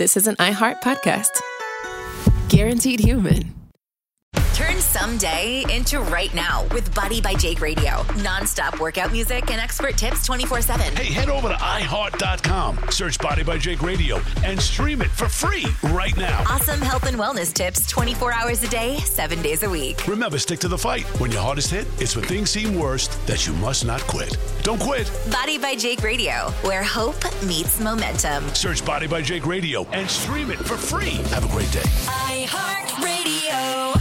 this is an iHeart podcast. Guaranteed human. Turn someday into right now with Body by Jake Radio. Non-stop workout music and expert tips 24/7. Hey, head over to iHeart.com, search Body by Jake Radio, and stream it for free right now. Awesome health and wellness tips 24 hours a day, 7 days a week. Remember, stick to the fight. When your hardest hit, it's when things seem worst that you must not quit. Don't quit. Body by Jake Radio, where hope meets momentum. Search Body by Jake Radio and stream it for free. Have a great day. iHeart Radio.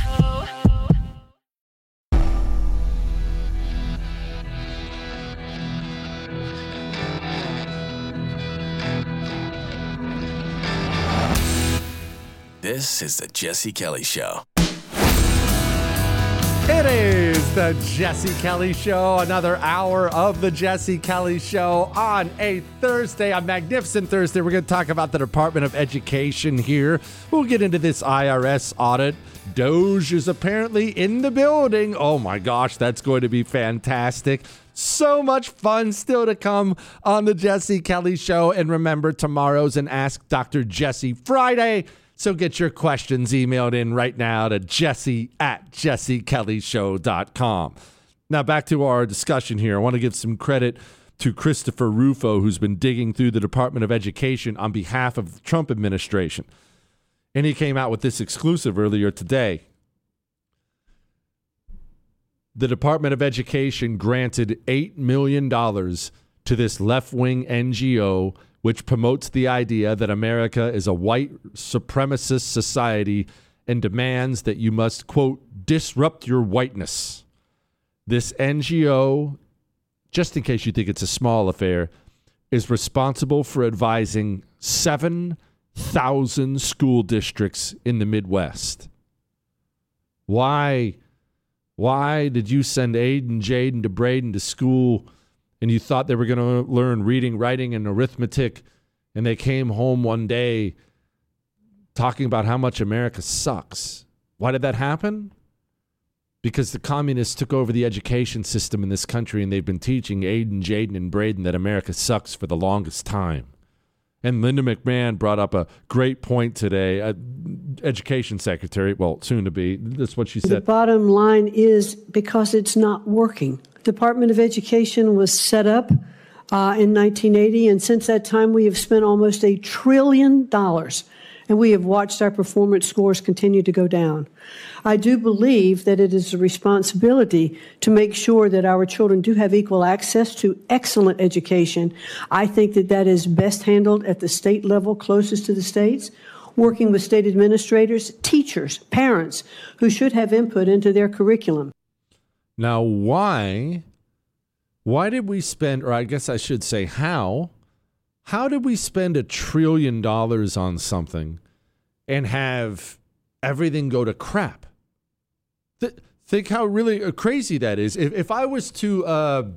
This is the Jesse Kelly Show. It is the Jesse Kelly Show, another hour of the Jesse Kelly Show on a Thursday, a magnificent Thursday. We're going to talk about the Department of Education here. We'll get into this IRS audit. Doge is apparently in the building. Oh my gosh, that's going to be fantastic. So much fun still to come on the Jesse Kelly Show. And remember, tomorrow's an Ask Dr. Jesse Friday. So get your questions emailed in right now to jesse@jessekellyshow.com. Now back to our discussion here. I want to give some credit to Christopher Rufo, who's been digging through the Department of Education on behalf of the Trump administration. And he came out with this exclusive earlier today. The Department of Education granted $8 million to this left-wing NGO which promotes the idea that America is a white supremacist society and demands that you must, quote, disrupt your whiteness. This NGO, just in case you think it's a small affair, is responsible for advising 7,000 school districts in the Midwest. Why did you send Aiden, Jaden, to Braden to school and you thought they were going to learn reading, writing, and arithmetic, and they came home one day talking about how much America sucks? Why did that happen? Because the communists took over the education system in this country, and they've been teaching Aiden, Jaden, and Braden that America sucks for the longest time. And Linda McMahon brought up a great point today. Education secretary, well, soon to be, that's what she said. The bottom line is because it's not working. Department of Education was set up in 1980, and since that time we have spent almost $1 trillion, and we have watched our performance scores continue to go down. I do believe that it is a responsibility to make sure that our children do have equal access to excellent education. I think that that is best handled at the state level, closest to the states, working with state administrators, teachers, parents, who should have input into their curriculum. Now, why did we spend, or I guess I should say how did we spend $1 trillion on something and have everything go to crap? Think how really crazy that is. If I was to,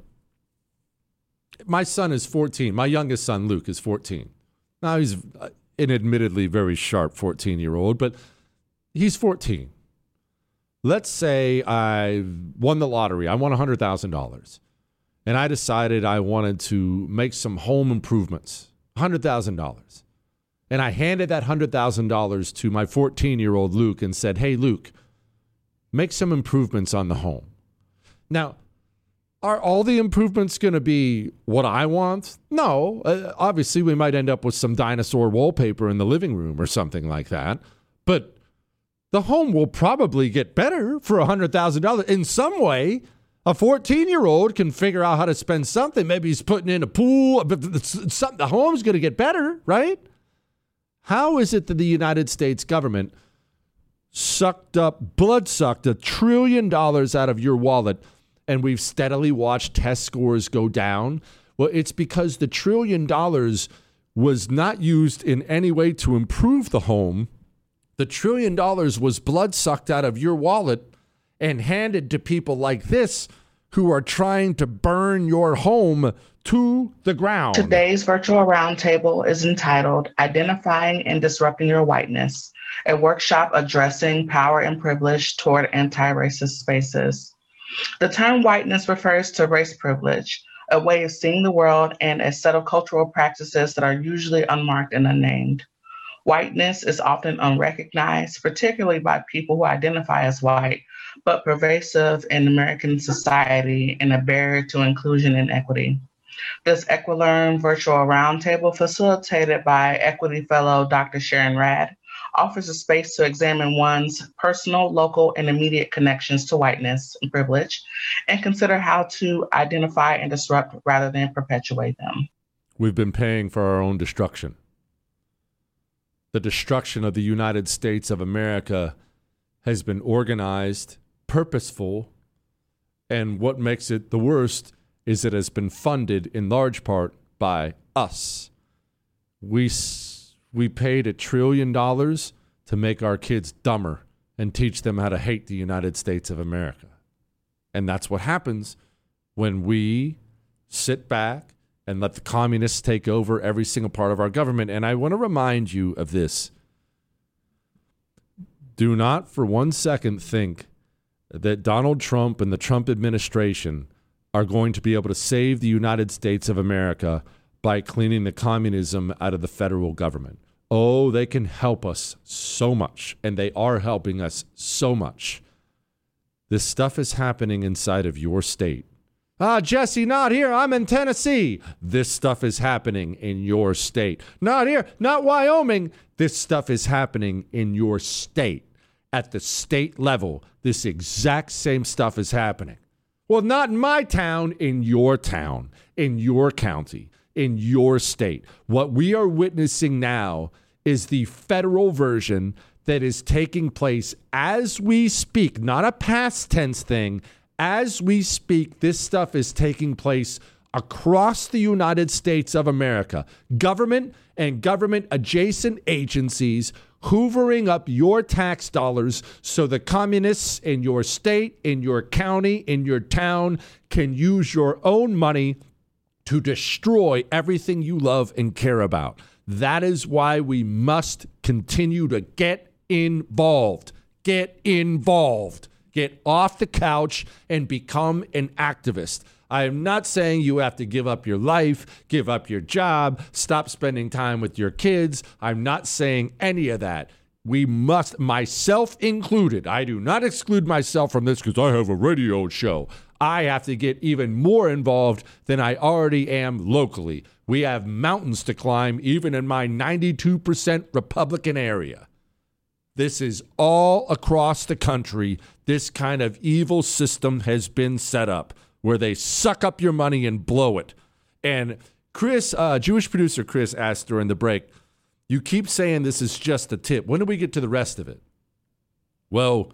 my son is 14. My youngest son, Luke, is 14. Now, he's an admittedly very sharp 14-year-old, but he's 14. Let's say I won the lottery. I won $100,000. And I decided I wanted to make some home improvements, $100,000. And I handed that $100,000 to my 14-year-old Luke and said, hey, Luke, make some improvements on the home. Now, are all the improvements going to be what I want? No. Obviously, we might end up with some dinosaur wallpaper in the living room or something like that. But the home will probably get better for $100,000 in some way. A 14-year-old can figure out how to spend something. Maybe he's putting in a pool, but the home's going to get better, right? How is it that the United States government blood-sucked $1 trillion out of your wallet, and we've steadily watched test scores go down? Well, it's because the $1 trillion was not used in any way to improve the home. The $1 trillion was blood sucked out of your wallet and handed to people like this who are trying to burn your home to the ground. Today's virtual roundtable is entitled Identifying and Disrupting Your Whiteness, a workshop addressing power and privilege toward anti-racist spaces. The term whiteness refers to race privilege, a way of seeing the world and a set of cultural practices that are usually unmarked and unnamed. Whiteness is often unrecognized, particularly by people who identify as white, but pervasive in American society and a barrier to inclusion and equity. This Equilearn virtual roundtable, facilitated by Equity Fellow Dr. Sharon Rad, offers a space to examine one's personal, local, and immediate connections to whiteness and privilege, and consider how to identify and disrupt rather than perpetuate them. We've been paying for our own destruction. The destruction of the United States of America has been organized, purposeful, and what makes it the worst is it has been funded in large part by us. We paid $1 trillion to make our kids dumber and teach them how to hate the United States of America. And that's what happens when we sit back and let the communists take over every single part of our government. And I want to remind you of this. Do not for 1 second think that Donald Trump and the Trump administration are going to be able to save the United States of America by cleaning the communism out of the federal government. Oh, they can help us so much, and they are helping us so much. This stuff is happening inside of your state. Jesse, not here. I'm in Tennessee. This stuff is happening in your state. Not here, not Wyoming. This stuff is happening in your state. At the state level, this exact same stuff is happening. Well, not in my town, in your county, in your state. What we are witnessing now is the federal version that is taking place as we speak, not a past tense thing. As we speak, this stuff is taking place across the United States of America. Government and government-adjacent agencies hoovering up your tax dollars so the communists in your state, in your county, in your town can use your own money to destroy everything you love and care about. That is why we must continue to get involved. Get involved. Get off the couch and become an activist. I am not saying you have to give up your life, give up your job, stop spending time with your kids. I'm not saying any of that. We must, myself included, I do not exclude myself from this because I have a radio show. I have to get even more involved than I already am locally. We have mountains to climb even in my 92% Republican area. This is all across the country. This kind of evil system has been set up where they suck up your money and blow it. And Chris, Jewish producer Chris asked during the break, you keep saying this is just a tip. When do we get to the rest of it? Well,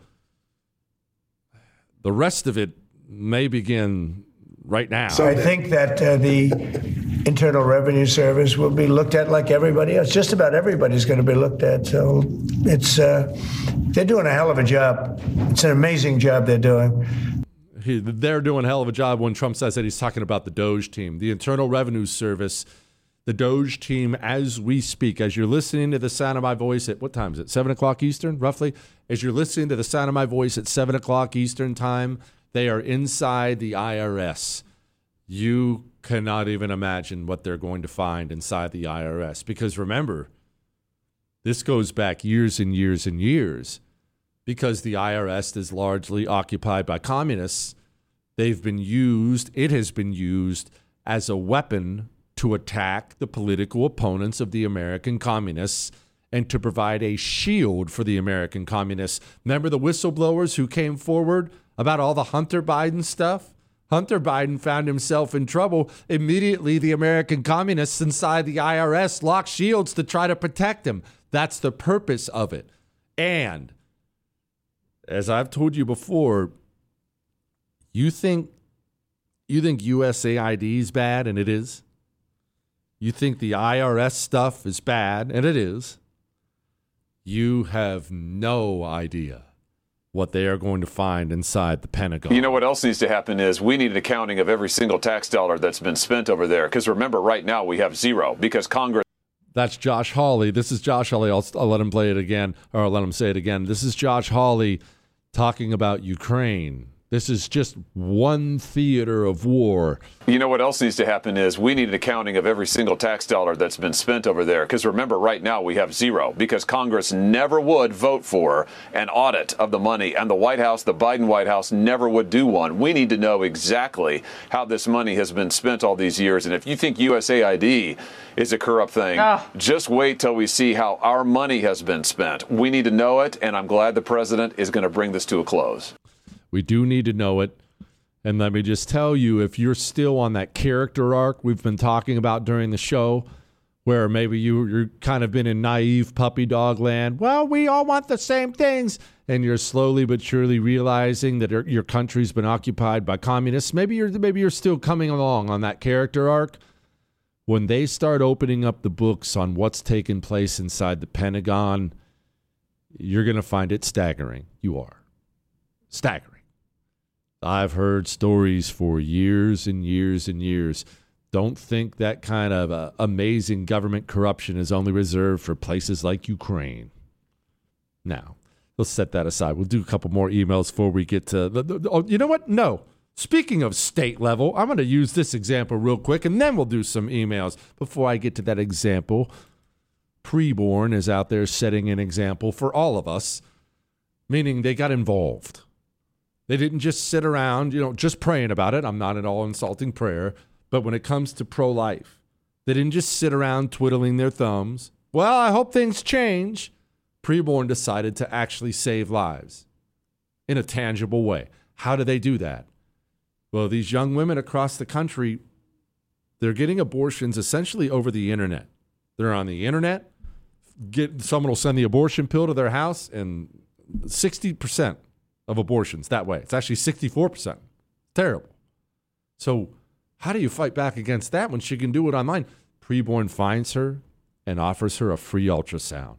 the rest of it may begin right now. So I think that the Internal Revenue Service will be looked at like everybody else. Just about everybody's going to be looked at. So it's they're doing a hell of a job. It's an amazing job they're doing. They're doing a hell of a job when Trump says that he's talking about the Doge team, the Internal Revenue Service, the Doge team as we speak. As you're listening to the sound of my voice at, what time is it, 7 o'clock Eastern, roughly? As you're listening to the sound of my voice at 7 o'clock Eastern time, they are inside the IRS. You cannot even imagine what they're going to find inside the IRS. Because remember, this goes back years and years and years. Because the IRS is largely occupied by communists, it has been used as a weapon to attack the political opponents of the American communists and to provide a shield for the American communists. Remember the whistleblowers who came forward about all the Hunter Biden stuff? Hunter Biden found himself in trouble. Immediately, the American communists inside the IRS locked shields to try to protect him. That's the purpose of it. And as I've told you before, you think USAID is bad, and it is. You think the IRS stuff is bad, and it is. You have no idea what they are going to find inside the Pentagon. You know what else needs to happen is we need an accounting of every single tax dollar that's been spent over there. Because remember, right now we have zero because Congress. That's Josh Hawley. This is Josh Hawley. I'll let him play it again, or I'll let him say it again. This is Josh Hawley talking about Ukraine. This is just one theater of war. You know what else needs to happen is we need an accounting of every single tax dollar that's been spent over there. Because remember, right now we have zero because Congress never would vote for an audit of the money. And the White House, the Biden White House, never would do one. We need to know exactly how this money has been spent all these years. And if you think USAID is a corrupt thing, just wait till we see how our money has been spent. We need to know it. And I'm glad the president is going to bring this to a close. We do need to know it. And let me just tell you, if you're still on that character arc we've been talking about during the show, where maybe you're kind of been in naive puppy dog land, well, we all want the same things, and you're slowly but surely realizing that your country's been occupied by communists, maybe you're still coming along on that character arc. When they start opening up the books on what's taken place inside the Pentagon, you're going to find it staggering. You are. Staggering. I've heard stories for years and years and years. Don't think that kind of amazing government corruption is only reserved for places like Ukraine. Now, let's set that aside. We'll do a couple more emails before we get to you know what? No. Speaking of state level, I'm going to use this example real quick, and then we'll do some emails. Before I get to that example, Preborn is out there setting an example for all of us, meaning they got involved. They didn't just sit around, just praying about it. I'm not at all insulting prayer. But when it comes to pro-life, they didn't just sit around twiddling their thumbs. Well, I hope things change. Preborn decided to actually save lives in a tangible way. How do they do that? Well, these young women across the country, they're getting abortions essentially over the internet. They're on the internet. Someone will send the abortion pill to their house, and 60% of abortions that way. It's actually 64%. Terrible. So how do you fight back against that when she can do it online? Preborn finds her and offers her a free ultrasound.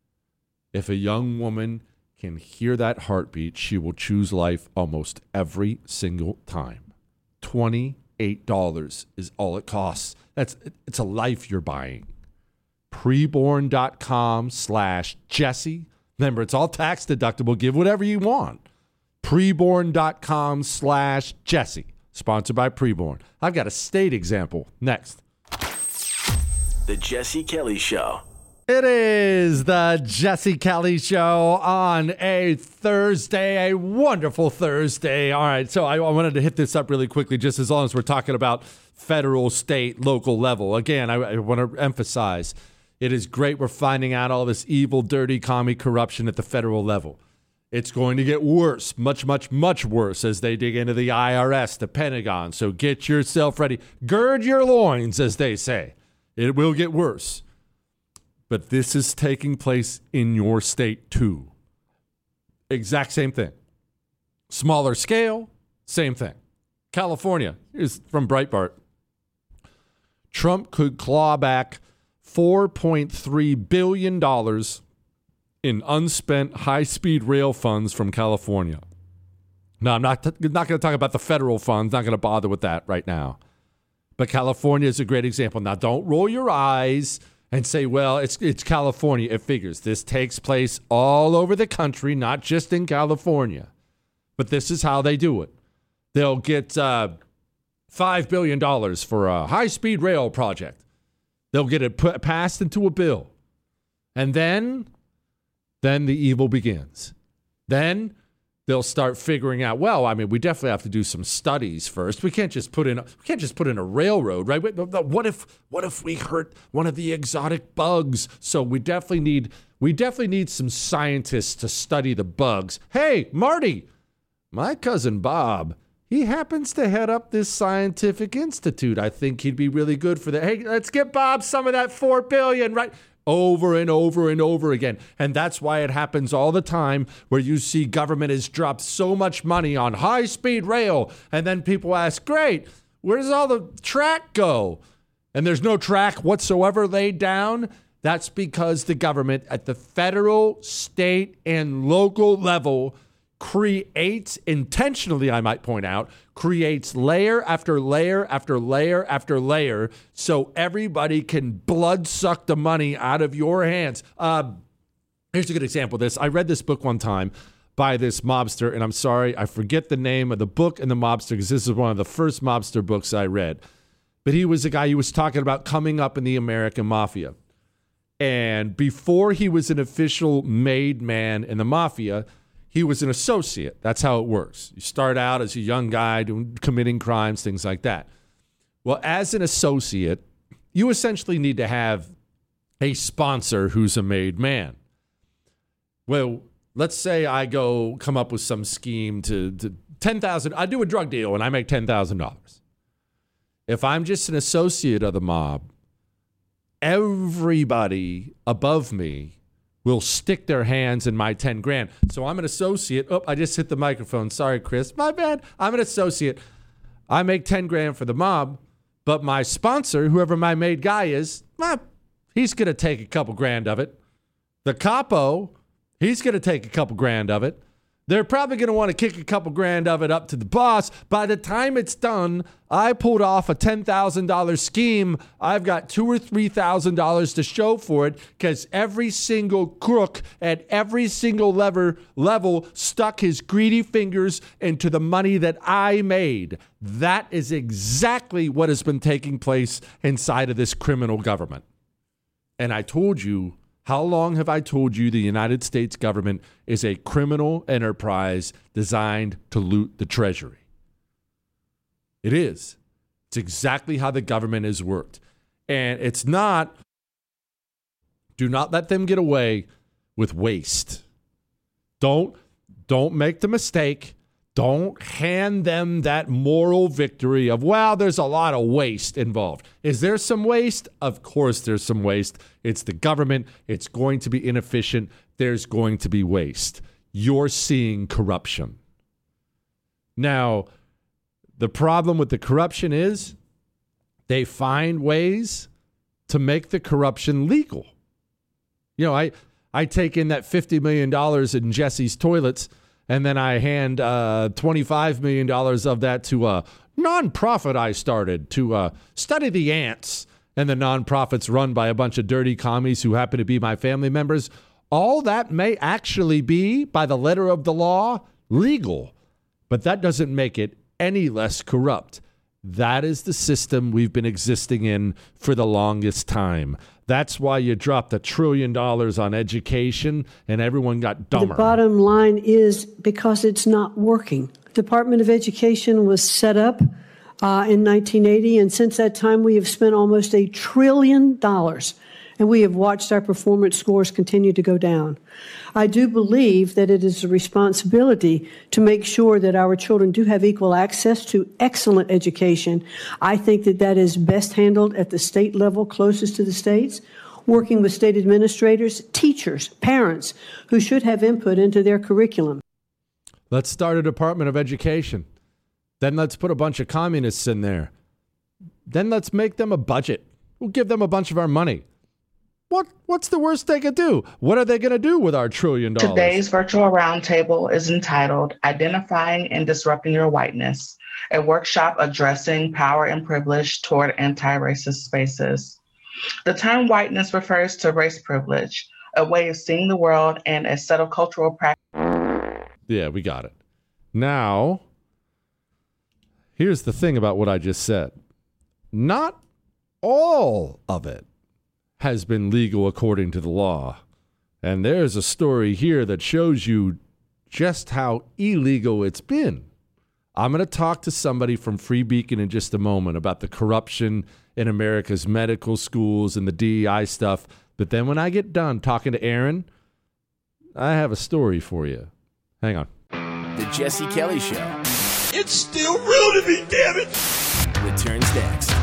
If a young woman can hear that heartbeat, she will choose life almost every single time. $28 is all it costs. It's a life you're buying. Preborn.com/Jesse. Remember, it's all tax deductible. Give whatever you want. Preborn.com/Jesse. Sponsored by Preborn. I've got a state example next. The Jesse Kelly Show. It is the Jesse Kelly Show on a Thursday, a wonderful Thursday. All right, so I wanted to hit this up really quickly, just as long as we're talking about federal, state, local level. Again, I want to emphasize, it is great we're finding out all this evil, dirty, commie corruption at the federal level. It's going to get worse, much, much, much worse as they dig into the IRS, the Pentagon. So get yourself ready. Gird your loins, as they say. It will get worse. But this is taking place in your state, too. Exact same thing. Smaller scale, same thing. California, here's from Breitbart. Trump could claw back $4.3 billion in unspent high-speed rail funds from California. Now, I'm not going to talk about the federal funds, not going to bother with that right now. But California is a great example. Now, don't roll your eyes and say, well, it's California. It figures. This takes place all over the country, not just in California. But this is how they do it. They'll get $5 billion for a high-speed rail project. They'll get it passed into a bill. And then the evil begins. Then they'll start figuring out, well, I mean, we definitely have to do some studies first. We can't just put in a railroad, right? What if we hurt one of the exotic bugs? So we definitely need some scientists to study the bugs. Hey, Marty, my cousin Bob, he happens to head up this scientific institute. I think he'd be really good for that. Hey, let's get Bob some of that $4 billion, right? Over and over and over again. And that's why it happens all the time where you see government has dropped so much money on high-speed rail. And then people ask, great, where does all the track go? And there's no track whatsoever laid down. That's because the government at the federal, state, and local level creates, intentionally I might point out, creates layer after layer after layer after layer so everybody can blood suck the money out of your hands. Here's a good example of this. I read this book one time by this mobster. And I'm sorry, I forget the name of the book and the mobster because this is one of the first mobster books I read. But he was a guy who was talking about coming up in the American mafia. And before he was an official made man in the mafia, he was an associate. That's how it works. You start out as a young guy committing crimes, things like that. Well, as an associate, you essentially need to have a sponsor who's a made man. Well, let's say I go come up with some scheme to $10,000. I do a drug deal and I make $10,000. If I'm just an associate of the mob, everybody above me will stick their hands in my 10 grand. So I'm an associate. Oh, I just hit the microphone. Sorry, Chris. My bad. I'm an associate. I make 10 grand for the mob, but my sponsor, whoever my made guy is, he's going to take a couple grand of it. The capo, he's going to take a couple grand of it. They're probably going to want to kick a couple grand of it up to the boss. By the time it's done, I pulled off a $10,000 scheme. I've got $2,000 or $3,000 to show for it because every single crook at every single level stuck his greedy fingers into the money that I made. That is exactly what has been taking place inside of this criminal government. And I told you, how long have I told you the United States government is a criminal enterprise designed to loot the treasury? It is. It's exactly how the government has worked. And it's not, do not let them get away with waste. Don't make the mistake. Don't hand them that moral victory of, well, there's a lot of waste involved. Is there some waste? Of course there's some waste. It's the government. It's going to be inefficient. There's going to be waste. You're seeing corruption. Now, the problem with the corruption is they find ways to make the corruption legal. You know, I take in that $50 million in Jesse's toilets, and then I hand $25 million of that to a nonprofit I started to study the ants. And the nonprofit's run by a bunch of dirty commies who happen to be my family members. All that may actually be, by the letter of the law, legal. But that doesn't make it any less corrupt. That is the system we've been existing in for the longest time. That's why you dropped $1 trillion on education and everyone got dumber. The bottom line is because it's not working. Department of Education was set up in 1980, and since that time we have spent almost $1 trillion, and we have watched our performance scores continue to go down. I do believe that it is a responsibility to make sure that our children do have equal access to excellent education. I think that that is best handled at the state level, closest to the states, working with state administrators, teachers, parents, who should have input into their curriculum. Let's start a Department of Education. Then let's put a bunch of communists in there. Then let's make them a budget. We'll give them a bunch of our money. What's the worst they could do? What are they going to do with our $1 trillion? Today's virtual roundtable is entitled Identifying and Disrupting Your Whiteness, a workshop addressing power and privilege toward anti-racist spaces. The term whiteness refers to race privilege, a way of seeing the world and a set of cultural practices. Yeah, we got it. Now, here's the thing about what I just said. Not all of it has been legal according to the law. And there's a story here that shows you just how illegal it's been. I'm going to talk to somebody from Free Beacon in just a moment about the corruption in America's medical schools and the DEI stuff. But then when I get done talking to Aaron, I have a story for you. Hang on. The Jesse Kelly Show. It's still real to me, damn it! Returns next.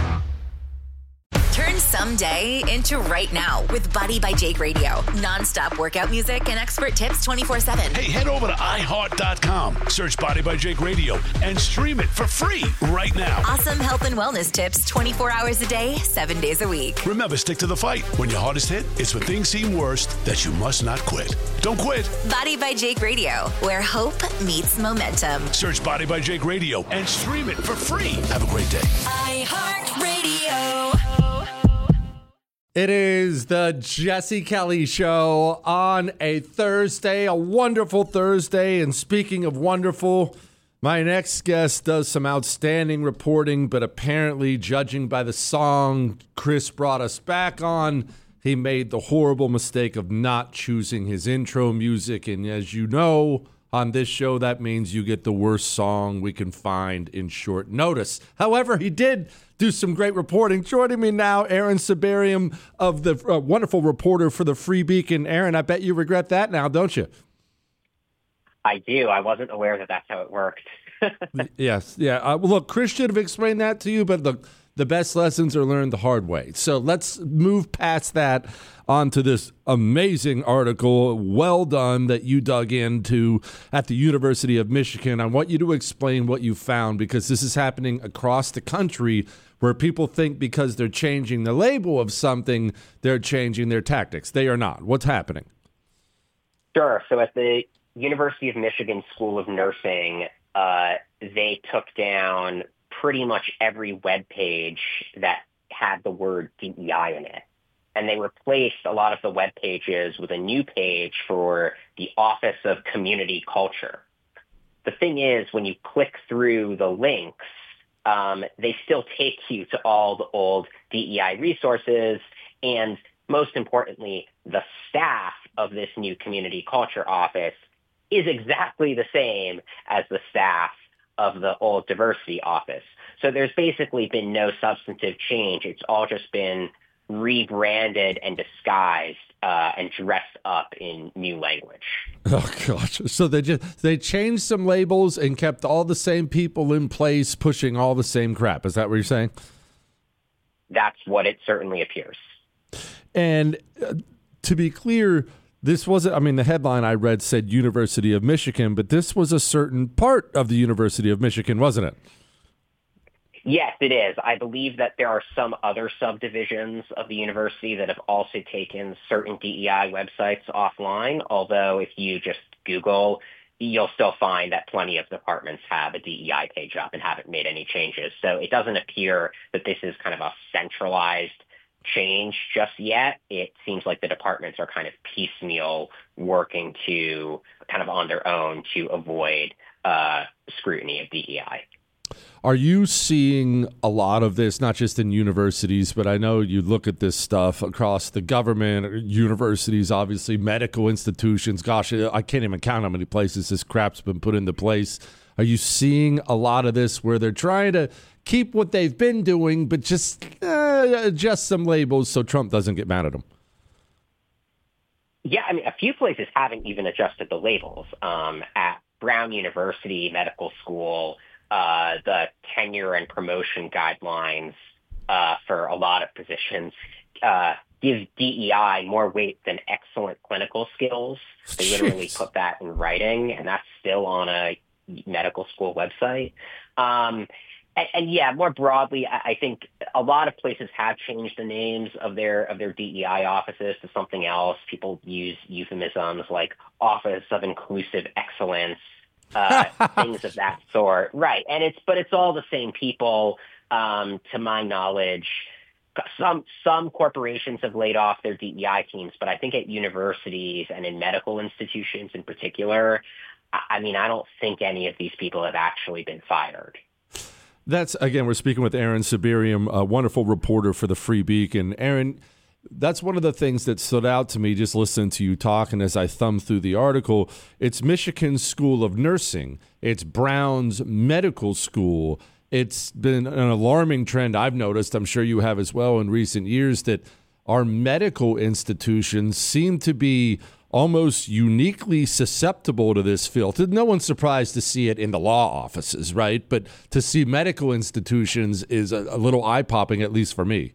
Turn someday into right now with Body by Jake Radio. Non-stop workout music and expert tips 24/7. Hey, head over to iHeart.com, search Body by Jake Radio, and stream it for free right now. Awesome health and wellness tips 24 hours a day, 7 days a week. Remember, stick to the fight. When your hardest hit, it's when things seem worst that you must not quit. Don't quit. Body by Jake Radio, where hope meets momentum. Search Body by Jake Radio and stream it for free. Have a great day. iHeart Radio. It is the Jesse Kelly Show on a Thursday, a wonderful Thursday. And speaking of wonderful, my next guest does some outstanding reporting, but apparently, judging by the song Chris brought us back on, he made the horrible mistake of not choosing his intro music. And as you know, on this show, that means you get the worst song we can find in short notice. However, he did do some great reporting. Joining me now, Aaron Sibarium of the wonderful reporter for the Free Beacon. Aaron, I bet you regret that now, don't you? I do. I wasn't aware that that's how it worked. Yes. Yeah. Look, Chris should have explained that to you, but the best lessons are learned the hard way. So let's move past that onto this amazing article. Well done that you dug into at the University of Michigan. I want you to explain what you found, because this is happening across the country, where people think because they're changing the label of something, they're changing their tactics. They are not. What's happening? Sure. So at the University of Michigan School of Nursing, they took down pretty much every web page that had the word DEI in it. And they replaced a lot of the web pages with a new page for the Office of Community Culture. The thing is, when you click through the links, they still take you to all the old DEI resources. And most importantly, the staff of this new community culture office is exactly the same as the staff of the old diversity office. So there's basically been no substantive change. It's all just been rebranded and disguised and dressed up in new language. Oh gosh! So they changed some labels and kept all the same people in place, pushing all the same crap. Is that what you're saying? That's what it certainly appears. And to be clear, this wasn't, I mean, the headline I read said University of Michigan, but this was a certain part of the University of Michigan, wasn't it? Yes, it is. I believe that there are some other subdivisions of the university that have also taken certain DEI websites offline, although if you just Google, you'll still find that plenty of departments have a DEI page up and haven't made any changes. So it doesn't appear that this is kind of a centralized change just yet. It seems like the departments are kind of piecemeal working to kind of on their own to avoid scrutiny of DEI. Are you seeing a lot of this, not just in universities, but I know you look at this stuff across the government, universities, obviously, medical institutions. Gosh, I can't even count how many places this crap's been put into place. Are you seeing a lot of this where they're trying to keep what they've been doing, but just adjust some labels so Trump doesn't get mad at them? Yeah, I mean, a few places haven't even adjusted the labels. At Brown University Medical School, the tenure and promotion guidelines for a lot of positions give DEI more weight than excellent clinical skills. They literally put that in writing, and that's still on a medical school website. And yeah, more broadly, I think a lot of places have changed the names of their DEI offices to something else. People use euphemisms like Office of Inclusive Excellence, things of that sort. Right. And it's all the same people, to my knowledge. Some corporations have laid off their DEI teams, but I think at universities and in medical institutions in particular, I mean, I don't think any of these people have actually been fired. That's, again, we're speaking with Aaron Sibarium, a wonderful reporter for the Free Beacon. Aaron, that's one of the things that stood out to me just listening to you talk, and as I thumbed through the article, it's Michigan School of Nursing. It's Brown's Medical School. It's been an alarming trend I've noticed, I'm sure you have as well in recent years, that our medical institutions seem to be almost uniquely susceptible to this filth. No one's surprised to see it in the law offices, right? But to see medical institutions is a little eye-popping, at least for me.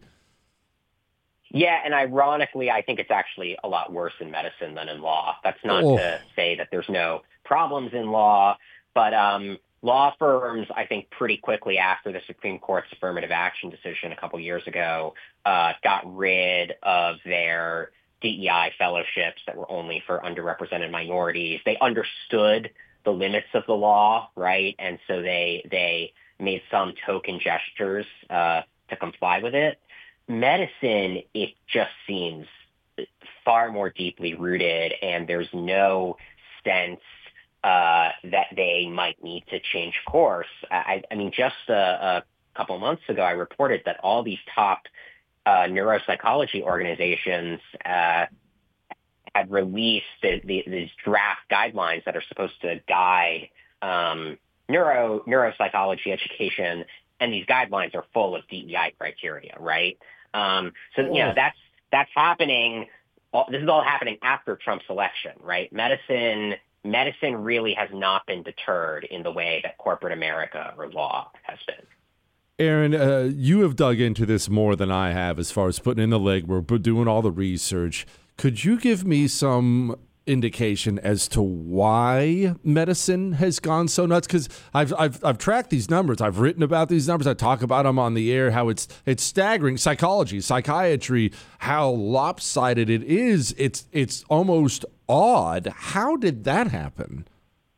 Yeah, and ironically, I think it's actually a lot worse in medicine than in law. That's not to say that there's no problems in law, but law firms, I think pretty quickly after the Supreme Court's affirmative action decision a couple years ago, got rid of their DEI fellowships that were only for underrepresented minorities. They understood the limits of the law, right? And so they made some token gestures to comply with it. medicine, it just seems far more deeply rooted, and there's no sense that they might need to change course. I mean, just a couple months ago, I reported that all these top neuropsychology organizations had released these draft guidelines that are supposed to guide neuropsychology education, and these guidelines are full of DEI criteria, right? That's happening. This is all happening after Trump's election, right? Medicine really has not been deterred in the way that corporate America or law has been. Aaron, you have dug into this more than I have as far as putting in the legwork, doing all the research. Could you give me some indication as to why medicine has gone so nuts? Because I've tracked these numbers. I've written about these numbers. I talk about them on the air, how it's staggering. Psychology, psychiatry, how lopsided it is. It's almost odd. How did that happen?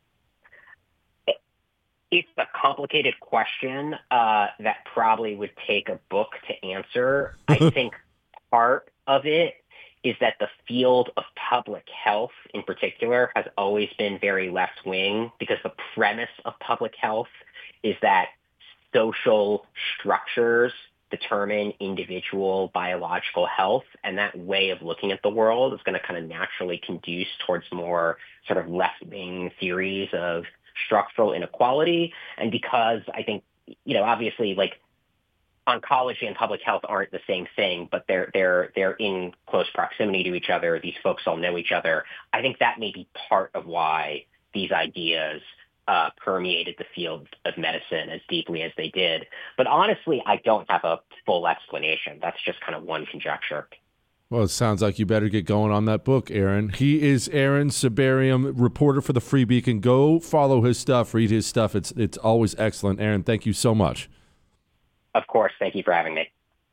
It's a complicated question that probably would take a book to answer. I think part of it is that the field of public health in particular has always been very left-wing, because the premise of public health is that social structures determine individual biological health, and that way of looking at the world is going to kind of naturally conduce towards more sort of left-wing theories of structural inequality. And because I think, obviously, like, oncology and public health aren't the same thing, but they're in close proximity to each other. These folks all know each other. I think that may be part of why these ideas permeated the field of medicine as deeply as they did. But honestly, I don't have a full explanation. That's just kind of one conjecture. Well, it sounds like you better get going on that book, Aaron. He is Aaron Sibarium, reporter for the Free Beacon. Go follow his stuff, read his stuff. It's always excellent. Aaron, thank you so much. Of course. Thank you for having me.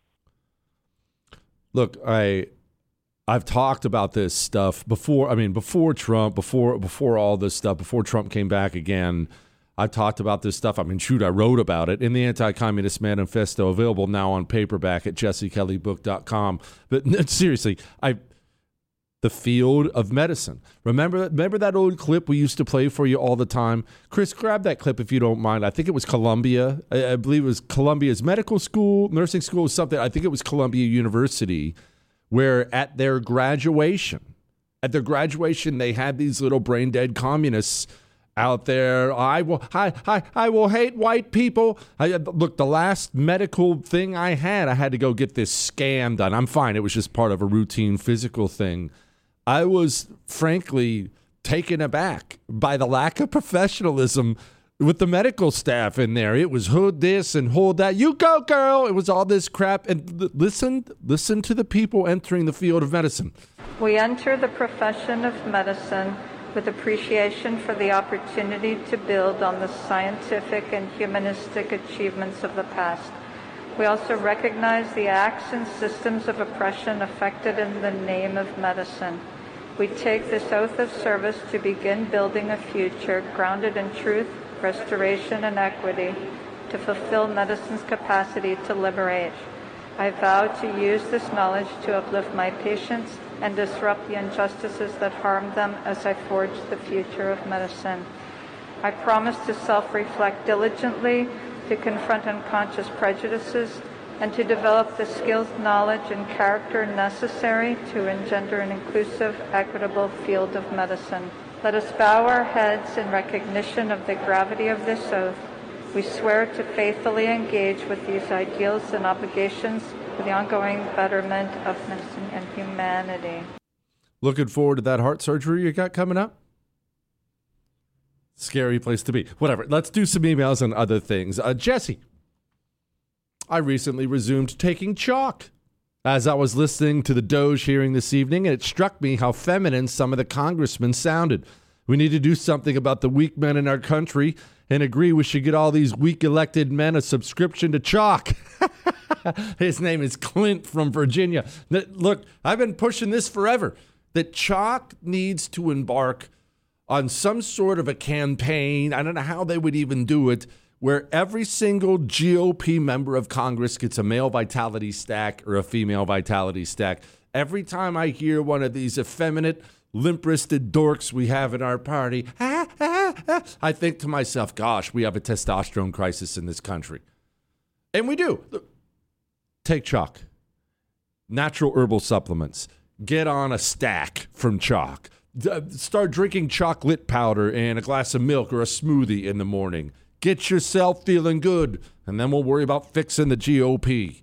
Look, I've talked about this stuff before. I mean, before Trump, before all this stuff, before Trump came back again, I've talked about this stuff. I mean, shoot, I wrote about it in the Anti-Communist Manifesto, available now on paperback at jessekellybook.com. But seriously, the field of medicine. Remember that old clip we used to play for you all the time? Chris, grab that clip if you don't mind. I think it was Columbia. I believe it was Columbia's medical school, nursing school, something. I think it was Columbia University, where at their graduation, they had these little brain dead communists out there. I will hate white people. Look, the last medical thing I had to go get this scan done. I'm fine. It was just part of a routine physical thing. I was frankly taken aback by the lack of professionalism with the medical staff in there. It was hood this and hold that. You go, girl. It was all this crap. And listen to the people entering the field of medicine. We enter the profession of medicine with appreciation for the opportunity to build on the scientific and humanistic achievements of the past. We also recognize the acts and systems of oppression affected in the name of medicine. We take this oath of service to begin building a future grounded in truth, restoration, and equity, to fulfill medicine's capacity to liberate. I vow to use this knowledge to uplift my patients and disrupt the injustices that harm them as I forge the future of medicine. I promise to self-reflect diligently, to confront unconscious prejudices, and to develop the skills, knowledge, and character necessary to engender an inclusive, equitable field of medicine. Let us bow our heads in recognition of the gravity of this oath. We swear to faithfully engage with these ideals and obligations for the ongoing betterment of medicine and humanity. Looking forward to that heart surgery you got coming up? Scary place to be. Whatever. Let's do some emails and other things. Jesse, I recently resumed taking chalk as I was listening to the Doge hearing this evening, and it struck me how feminine some of the congressmen sounded. We need to do something about the weak men in our country and agree we should get all these weak elected men a subscription to chalk. His name is Clint from Virginia. Look, I've been pushing this forever, that chalk needs to embark on some sort of a campaign. I don't know how they would even do it, where every single GOP member of Congress gets a male vitality stack or a female vitality stack. Every time I hear one of these effeminate, limp-wristed dorks we have in our party, I think to myself, gosh, we have a testosterone crisis in this country. And we do. Take chalk. Natural herbal supplements. Get on a stack from chalk. Start drinking chocolate powder and a glass of milk or a smoothie in the morning. Get yourself feeling good, and then we'll worry about fixing the GOP.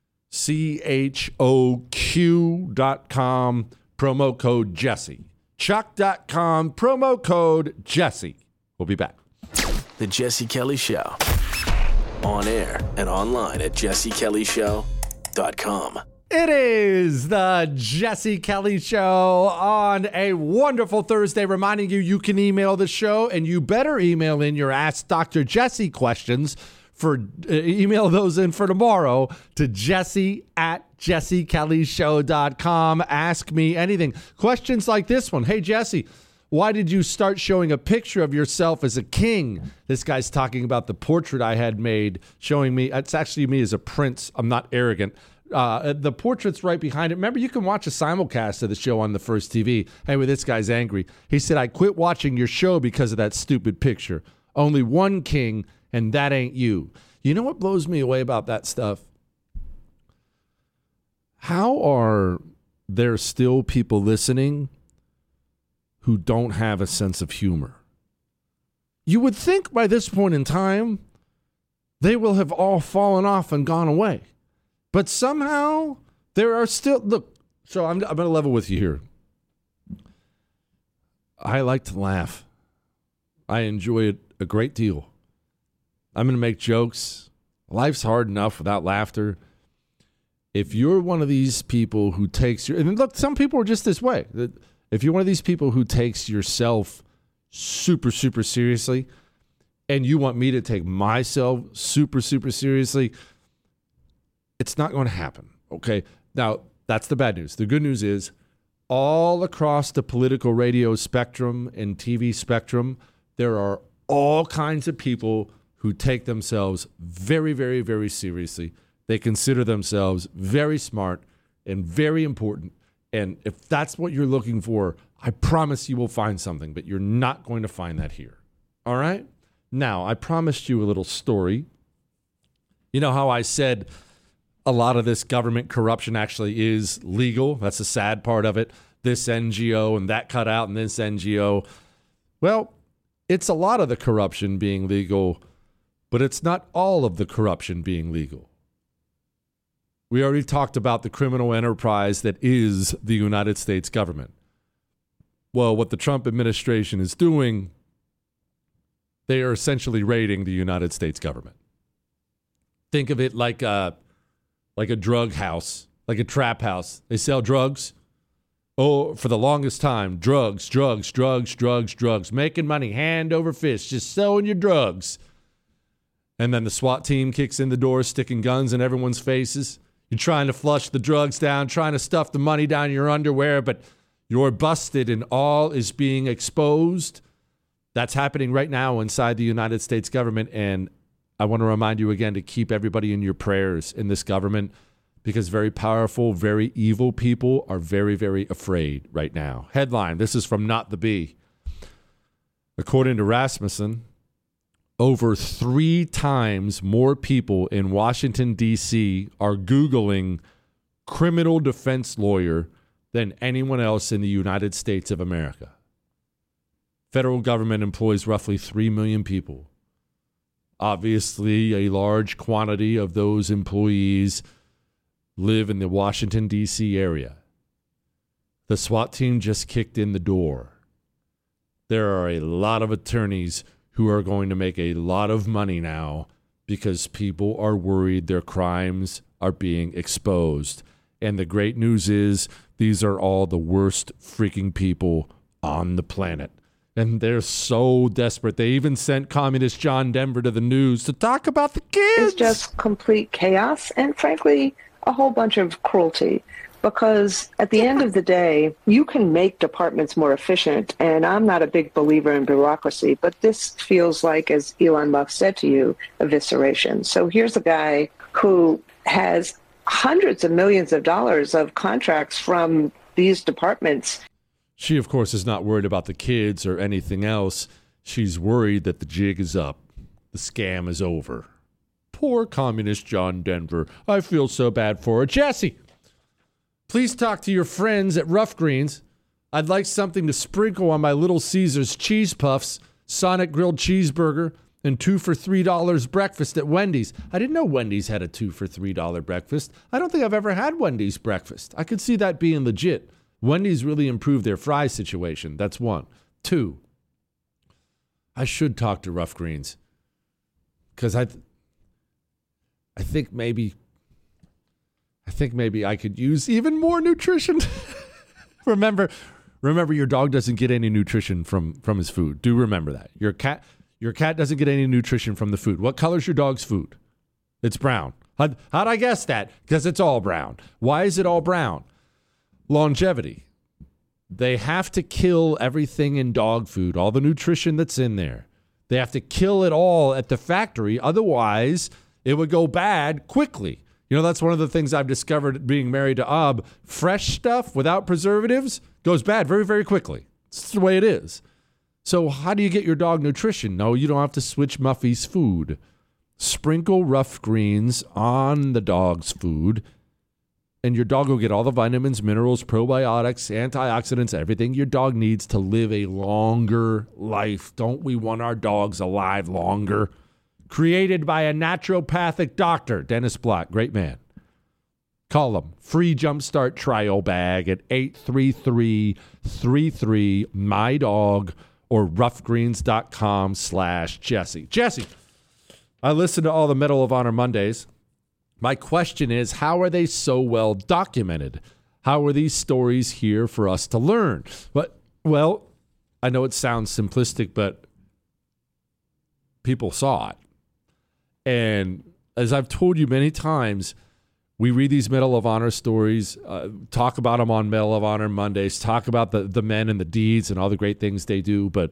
CHOQ.com, promo code Jesse. Chalk.com, promo code Jesse. We'll be back. The Jesse Kelly Show. On air and online at jessekellyshow.com. It is the Jesse Kelly Show on a wonderful Thursday, reminding you can email the show, and you better email in your Ask Dr. Jesse questions. Email those in for tomorrow to jesse@jessekellyshow.com. Ask me anything. Questions like this one. Hey, Jesse, why did you start showing a picture of yourself as a king? This guy's talking about the portrait I had made, showing me. It's actually me as a prince. I'm not arrogant. The portrait's right behind it. Remember, you can watch a simulcast of the show on the First TV. Anyway, this guy's angry. He said, I quit watching your show because of that stupid picture. Only one king, and that ain't you. You know what blows me away about that stuff? How are there still people listening who don't have a sense of humor? You would think by this point in time, they will have all fallen off and gone away. But somehow there are still, look, so I'm going to level with you here. I like to laugh. I enjoy it a great deal. I'm going to make jokes. Life's hard enough without laughter. If you're one of these people who takes your, and look, some people are just this way. If you're one of these people who takes yourself super, super seriously, and you want me to take myself super, super seriously, it's not going to happen, okay? Now, that's the bad news. The good news is all across the political radio spectrum and TV spectrum, there are all kinds of people who take themselves very, very, very seriously. They consider themselves very smart and very important. And if that's what you're looking for, I promise you will find something, but you're not going to find that here. All right? Now, I promised you a little story. You know how I said a lot of this government corruption actually is legal? That's the sad part of it. This NGO and that cut out and this NGO. Well, it's a lot of the corruption being legal, but it's not all of the corruption being legal. We already talked about the criminal enterprise that is the United States government. Well, what the Trump administration is doing, they are essentially raiding the United States government. Think of it like a drug house, like a trap house. They sell drugs. Oh, for the longest time, drugs, making money hand over fist, just selling your drugs. And then the SWAT team kicks in the door, sticking guns in everyone's faces. You're trying to flush the drugs down, trying to stuff the money down your underwear, but you're busted and all is being exposed. That's happening right now inside the United States government. And I want to remind you again to keep everybody in your prayers in this government, because very powerful, very evil people are very, very afraid right now. Headline, this is from Not the Bee. According to Rasmussen, over 3 times more people in Washington, D.C. are Googling criminal defense lawyer than anyone else in the United States of America. Federal government employs roughly 3 million people. Obviously, a large quantity of those employees live in the Washington, D.C. area. The SWAT team just kicked in the door. There are a lot of attorneys who are going to make a lot of money now because people are worried their crimes are being exposed. And the great news is these are all the worst freaking people on the planet. And they're so desperate. They even sent communist John Denver to the news to talk about the kids. It's just complete chaos and, frankly, a whole bunch of cruelty. Because at the end of the day, you can make departments more efficient. And I'm not a big believer in bureaucracy, but this feels like, as Elon Musk said to you, evisceration. So here's a guy who has hundreds of millions of dollars of contracts from these departments. She, of course, is not worried about the kids or anything else. She's worried that the jig is up. The scam is over. Poor communist John Denver. I feel so bad for her. Jesse, please talk to your friends at Rough Greens. I'd like something to sprinkle on my Little Caesars cheese puffs, Sonic grilled cheeseburger, and 2 for $3 breakfast at Wendy's. I didn't know Wendy's had a 2 for $3 breakfast. I don't think I've ever had Wendy's breakfast. I could see that being legit. Wendy's really improved their fry situation. That's 1. 2, I should talk to Rough Greens because I think maybe I could use even more nutrition. Remember, your dog doesn't get any nutrition from his food. Do remember that. Your cat doesn't get any nutrition from the food. What color's your dog's food? It's brown. How'd I guess that? Because it's all brown. Why is it all brown? Longevity. They have to kill everything in dog food, all the nutrition that's in there. They have to kill it all at the factory. Otherwise, it would go bad quickly. You know, that's one of the things I've discovered being married to Ab. Fresh stuff without preservatives goes bad very, very quickly. It's the way it is. So how do you get your dog nutrition? No, you don't have to switch Muffy's food. Sprinkle Rough Greens on the dog's food, and your dog will get all the vitamins, minerals, probiotics, antioxidants, everything your dog needs to live a longer life. Don't we want our dogs alive longer? Created by a naturopathic doctor, Dennis Block, great man. Call him. Free Jumpstart trial bag at 833-33-MY-DOG or roughgreens.com/Jesse. Jesse, I listen to all the Medal of Honor Mondays. My question is, how are they so well documented? How are these stories here for us to learn? Well, I know it sounds simplistic, but people saw it. And as I've told you many times, we read these Medal of Honor stories, talk about them on Medal of Honor Mondays, talk about the men and the deeds and all the great things they do. But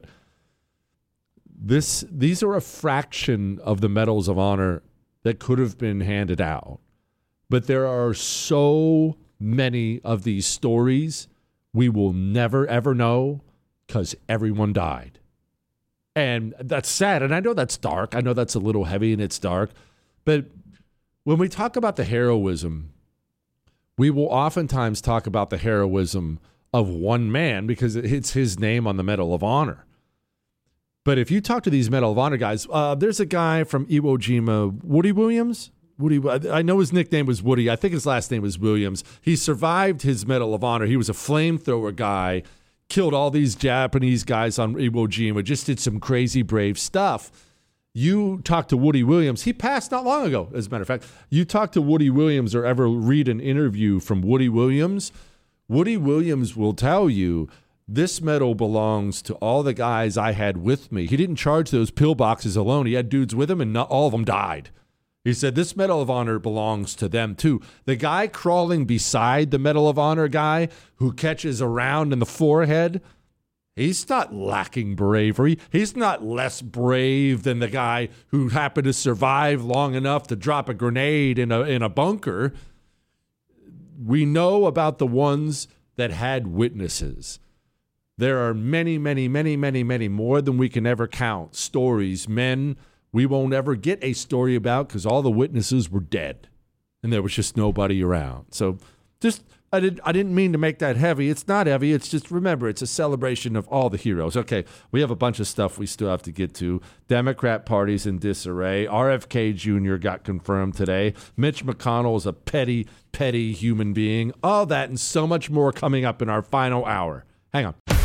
these are a fraction of the Medals of Honor that could have been handed out. But there are so many of these stories we will never, ever know because everyone died. And that's sad. And I know that's dark. I know that's a little heavy and it's dark. But when we talk about the heroism, we will oftentimes talk about the heroism of one man because it's his name on the Medal of Honor. But if you talk to these Medal of Honor guys, there's a guy from Iwo Jima, Woody Williams. I know his nickname was Woody. I think his last name was Williams. He survived his Medal of Honor. He was a flamethrower guy, killed all these Japanese guys on Iwo Jima, just did some crazy brave stuff. You talk to Woody Williams. He passed not long ago, as a matter of fact. You talk to Woody Williams or ever read an interview from Woody Williams, Woody Williams will tell you, this medal belongs to all the guys I had with me. He didn't charge those pillboxes alone. He had dudes with him, and not all of them died. He said, this Medal of Honor belongs to them, too. The guy crawling beside the Medal of Honor guy who catches a round in the forehead, he's not lacking bravery. He's not less brave than the guy who happened to survive long enough to drop a grenade in a bunker. We know about the ones that had witnesses. There are many, many, many, many, many more than we can ever count. Stories, men we won't ever get a story about because all the witnesses were dead and there was just nobody around. So just, I didn't mean to make that heavy. It's not heavy. It's just, remember, it's a celebration of all the heroes. Okay, we have a bunch of stuff we still have to get to. Democrat party's in disarray. RFK Jr. got confirmed today. Mitch McConnell is a petty, petty human being. All that and so much more coming up in our final hour. Hang on. Turn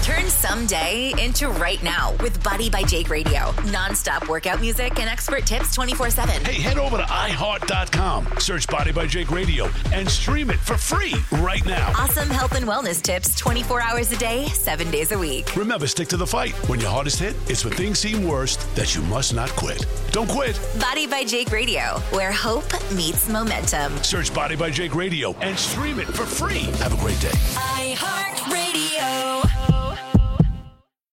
someday into right now with Body by Jake Radio. Non-stop workout music and expert tips 24/7. Hey, head over to iHeart.com, search Body by Jake Radio, and stream it for free right now. Awesome health and wellness tips 24 hours a day, 7 days a week. Remember, stick to the fight. When your heart is hit, it's when things seem worst that you must not quit. Don't quit. Body by Jake Radio, where hope meets momentum. Search Body by Jake Radio and stream it for free. Have a great day. iHeartRadio.